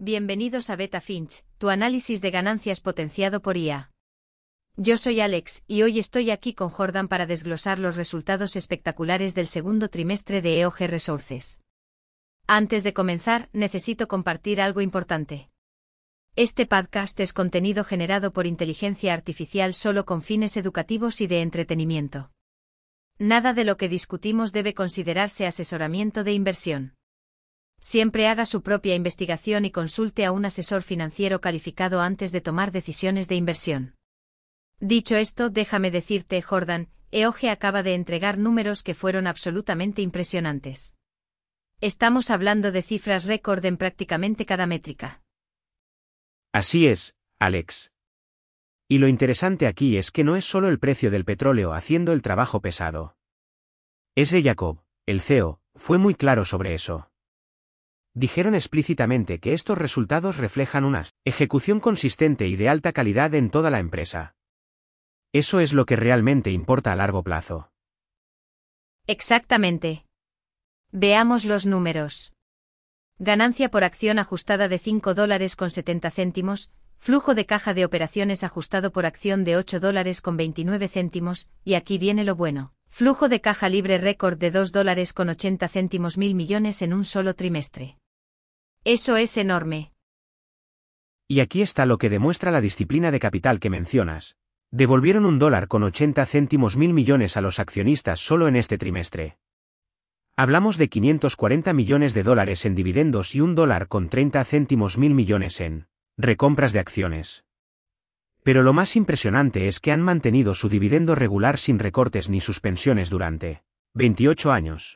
Bienvenidos a Beta Finch, tu análisis de ganancias potenciado por IA. Yo soy Alex, y hoy estoy aquí con Jordan para desglosar los resultados espectaculares del segundo trimestre de EOG Resources. Antes de comenzar, necesito compartir algo importante. Este podcast es contenido generado por inteligencia artificial solo con fines educativos y de entretenimiento. Nada de lo que discutimos debe considerarse asesoramiento de inversión. Siempre haga su propia investigación y consulte a un asesor financiero calificado antes de tomar decisiones de inversión. Dicho esto, déjame decirte, Jordan, EOG acaba de entregar números que fueron absolutamente impresionantes. Estamos hablando de cifras récord en prácticamente cada métrica. Así es, Alex. Y lo interesante aquí es que no es solo el precio del petróleo haciendo el trabajo pesado. Ezra Yacob, el CEO, fue muy claro sobre eso. Dijeron explícitamente que estos resultados reflejan una ejecución consistente y de alta calidad en toda la empresa. Eso es lo que realmente importa a largo plazo. Exactamente. Veamos los números. Ganancia por acción ajustada de $5.70, flujo de caja de operaciones ajustado por acción de $8.29, y aquí viene lo bueno. Flujo de caja libre récord de $2.80 mil millones en un solo trimestre. Eso es enorme. Y aquí está lo que demuestra la disciplina de capital que mencionas. Devolvieron $1.80 mil millones a los accionistas solo en este trimestre. Hablamos de $540 millones en dividendos y $1.30 mil millones en recompras de acciones. Pero lo más impresionante es que han mantenido su dividendo regular sin recortes ni suspensiones durante 28 años.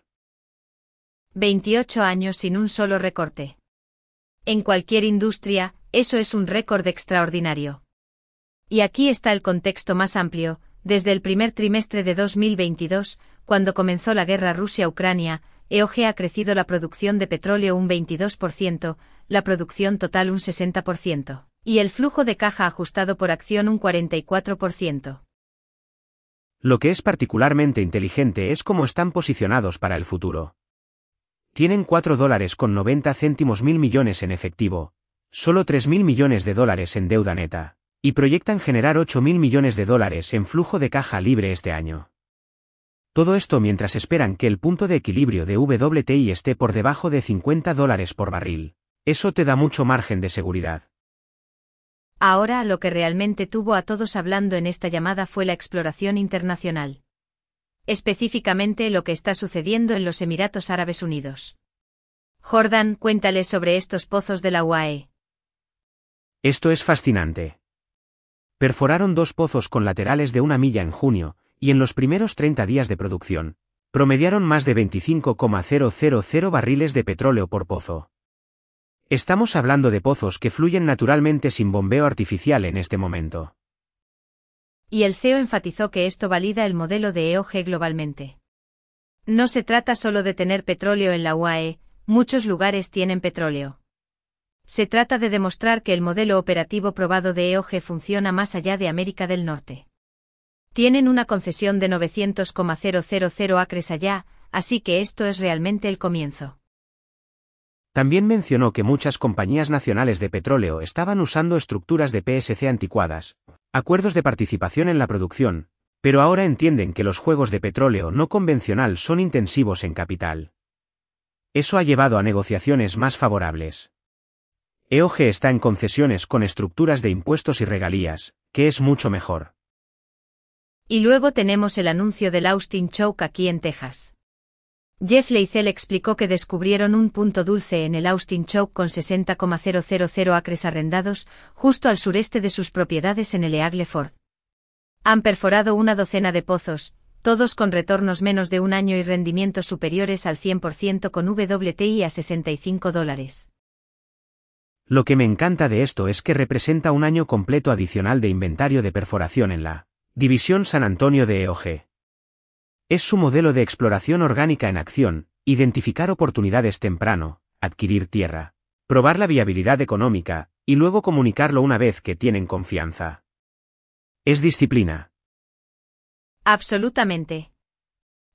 28 años sin un solo recorte. En cualquier industria, eso es un récord extraordinario. Y aquí está el contexto más amplio. Desde el primer trimestre de 2022, cuando comenzó la guerra Rusia-Ucrania, EOG ha crecido la producción de petróleo un 22%, la producción total un 60%, y el flujo de caja ajustado por acción un 44%. Lo que es particularmente inteligente es cómo están posicionados para el futuro. Tienen $4.90 mil millones en efectivo, solo $3.000 millones en deuda neta, y proyectan generar $8.000 millones en flujo de caja libre este año. Todo esto mientras esperan que el punto de equilibrio de WTI esté por debajo de $50 por barril. Eso te da mucho margen de seguridad. Ahora, lo que realmente tuvo a todos hablando en esta llamada fue la exploración internacional. Específicamente lo que está sucediendo en los Emiratos Árabes Unidos. Jordan, cuéntales sobre estos pozos de la UAE. Esto es fascinante. Perforaron 2 pozos con laterales de 1 milla en junio, y en los primeros 30 días de producción, promediaron más de 25,000 barriles de petróleo por pozo. Estamos hablando de pozos que fluyen naturalmente sin bombeo artificial en este momento. Y el CEO enfatizó que esto valida el modelo de EOG globalmente. No se trata solo de tener petróleo en la UAE, muchos lugares tienen petróleo. Se trata de demostrar que el modelo operativo probado de EOG funciona más allá de América del Norte. Tienen una concesión de 900,000 acres allá, así que esto es realmente el comienzo. También mencionó que muchas compañías nacionales de petróleo estaban usando estructuras de PSC anticuadas, acuerdos de participación en la producción, pero ahora entienden que los juegos de petróleo no convencional son intensivos en capital. Eso ha llevado a negociaciones más favorables. EOG está en concesiones con estructuras de impuestos y regalías, que es mucho mejor. Y luego tenemos el anuncio del Austin Chalk aquí en Texas. Jeff Leisel explicó que descubrieron un punto dulce en el Austin Chalk con 60,000 acres arrendados, justo al sureste de sus propiedades en el Eagle Ford. Han perforado una docena de pozos, todos con retornos menos de un año y rendimientos superiores al 100% con WTI a $65. Lo que me encanta de esto es que representa un año completo adicional de inventario de perforación en la División San Antonio de EOG. Es su modelo de exploración orgánica en acción, identificar oportunidades temprano, adquirir tierra, probar la viabilidad económica, y luego comunicarlo una vez que tienen confianza. Es disciplina. Absolutamente.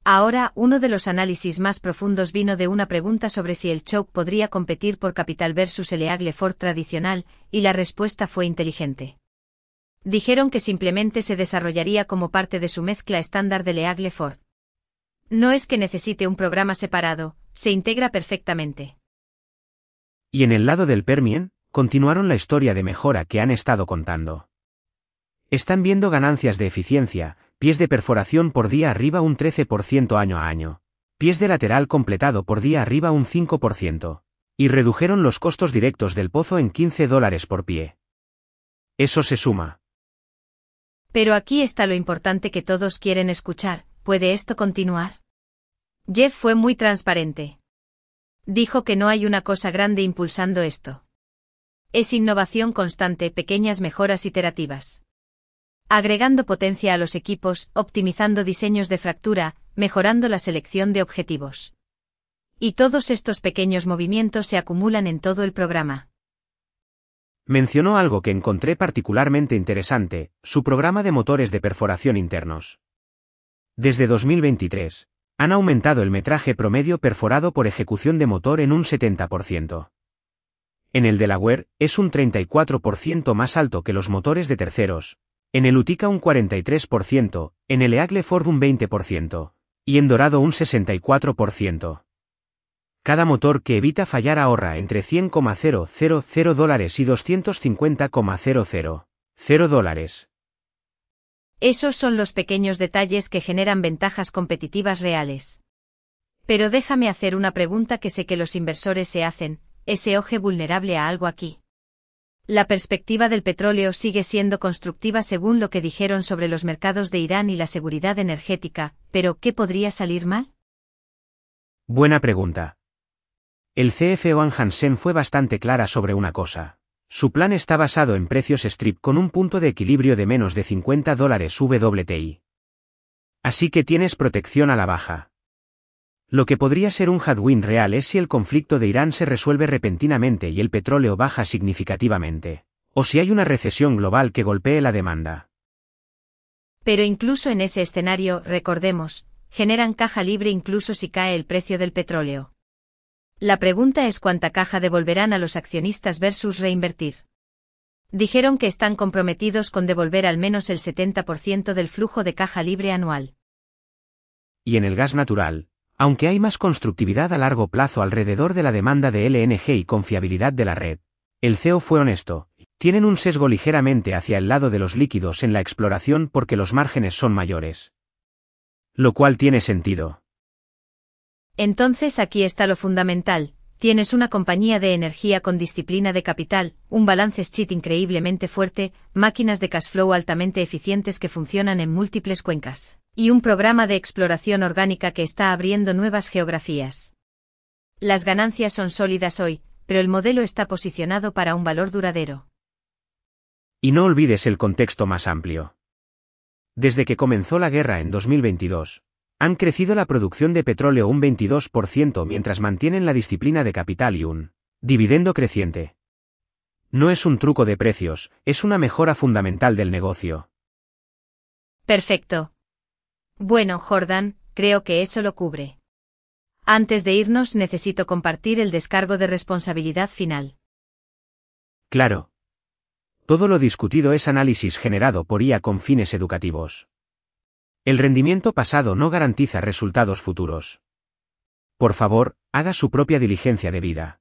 Ahora, uno de los análisis más profundos vino de una pregunta sobre si el choke podría competir por capital versus el Eagle Ford tradicional, y la respuesta fue inteligente. Dijeron que simplemente se desarrollaría como parte de su mezcla estándar del Eagle Ford. No es que necesite un programa separado, se integra perfectamente. Y en el lado del Permian, continuaron la historia de mejora que han estado contando. Están viendo ganancias de eficiencia, pies de perforación por día arriba un 13% año a año, pies de lateral completado por día arriba un 5%, y redujeron los costos directos del pozo en $15 por pie. Eso se suma. Pero aquí está lo importante que todos quieren escuchar, ¿puede esto continuar? Jeff fue muy transparente. Dijo que no hay una cosa grande impulsando esto. Es innovación constante, pequeñas mejoras iterativas. Agregando potencia a los equipos, optimizando diseños de fractura, mejorando la selección de objetivos. Y todos estos pequeños movimientos se acumulan en todo el programa. Mencionó algo que encontré particularmente interesante, su programa de motores de perforación internos. Desde 2023, han aumentado el metraje promedio perforado por ejecución de motor en un 70%. En el Delaware, es un 34% más alto que los motores de terceros, en el Utica un 43%, en el Eagle Ford un 20%, y en Dorado un 64%. Cada motor que evita fallar ahorra entre $100,000 y $250,000. Esos son los pequeños detalles que generan ventajas competitivas reales. Pero déjame hacer una pregunta que sé que los inversores se hacen, ¿es EOG vulnerable a algo aquí? La perspectiva del petróleo sigue siendo constructiva según lo que dijeron sobre los mercados de Irán y la seguridad energética, pero ¿qué podría salir mal? Buena pregunta. El CFO Hansen fue bastante clara sobre una cosa. Su plan está basado en precios strip con un punto de equilibrio de menos de $50 WTI. Así que tienes protección a la baja. Lo que podría ser un headwind real es si el conflicto de Irán se resuelve repentinamente y el petróleo baja significativamente, o si hay una recesión global que golpee la demanda. Pero incluso en ese escenario, recordemos, generan caja libre incluso si cae el precio del petróleo. La pregunta es cuánta caja devolverán a los accionistas versus reinvertir. Dijeron que están comprometidos con devolver al menos el 70% del flujo de caja libre anual. Y en el gas natural, aunque hay más constructividad a largo plazo alrededor de la demanda de LNG y confiabilidad de la red, el CEO fue honesto, tienen un sesgo ligeramente hacia el lado de los líquidos en la exploración porque los márgenes son mayores. Lo cual tiene sentido. Entonces aquí está lo fundamental, tienes una compañía de energía con disciplina de capital, un balance sheet increíblemente fuerte, máquinas de cash flow altamente eficientes que funcionan en múltiples cuencas, y un programa de exploración orgánica que está abriendo nuevas geografías. Las ganancias son sólidas hoy, pero el modelo está posicionado para un valor duradero. Y no olvides el contexto más amplio. Desde que comenzó la guerra en 2022, han crecido la producción de petróleo un 22% mientras mantienen la disciplina de capital y un dividendo creciente. No es un truco de precios, es una mejora fundamental del negocio. Perfecto. Bueno, Jordan, creo que eso lo cubre. Antes de irnos necesito compartir el descargo de responsabilidad final. Claro. Todo lo discutido es análisis generado por IA con fines educativos. El rendimiento pasado no garantiza resultados futuros. Por favor, haga su propia diligencia debida.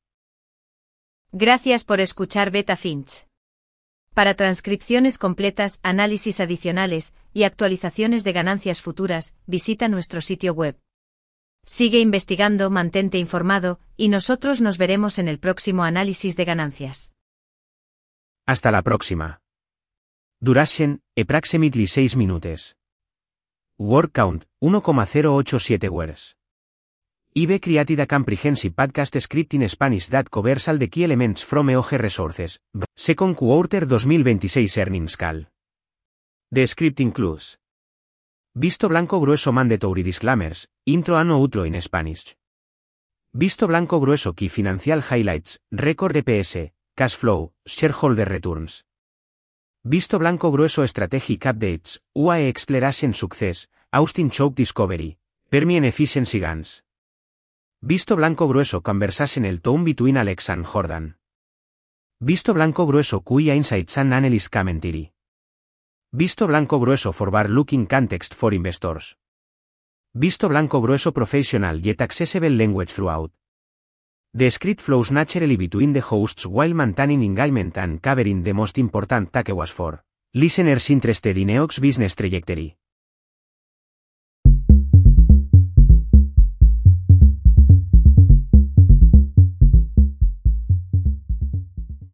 Gracias por escuchar Beta Finch. Para transcripciones completas, análisis adicionales y actualizaciones de ganancias futuras, visita nuestro sitio web. Sigue investigando, mantente informado, y nosotros nos veremos en el próximo análisis de ganancias. Hasta la próxima. Duration, approximately 6 minutes. Word count, 1,087 words. IB created a comprehensive podcast script in Spanish that covers all the key elements from EOG Resources, second quarter 2026 earnings call. The script includes visto blanco grueso mandatory disclaimers, intro and outro in Spanish. Visto blanco grueso key financial highlights, record EPS, cash flow, shareholder returns. Visto blanco grueso strategic updates, UAE exploration success, Austin Choke discovery, Per me and efficiency gains. Visto blanco grueso conversation el tone between Alex and Jordan. Visto blanco grueso QI insights and analysis commentary. Visto blanco grueso forward looking context for investors. Visto blanco grueso professional yet accessible language throughout. The script flows naturally between the hosts while maintaining engagement and covering the most important takeaways for listeners interested in EOX business trajectory.